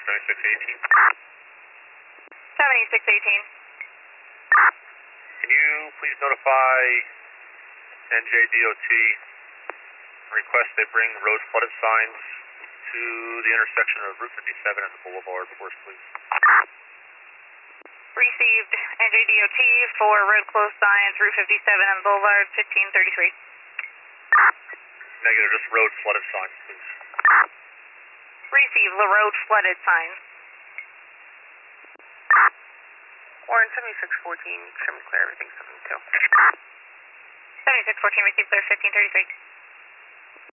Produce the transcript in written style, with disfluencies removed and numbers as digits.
7618. 7618. Can you please notify NJDOT and request they bring road flooded signs to the intersection of Route 57 and the Boulevard, Worst, please? Received NJDOT for road closed signs, Route 57 and Boulevard, 1533. Negative, just road flooded signs, please. Received the road flooded signs. Warren 7614, show me clear, everything 72. 7614, received clear, 1533.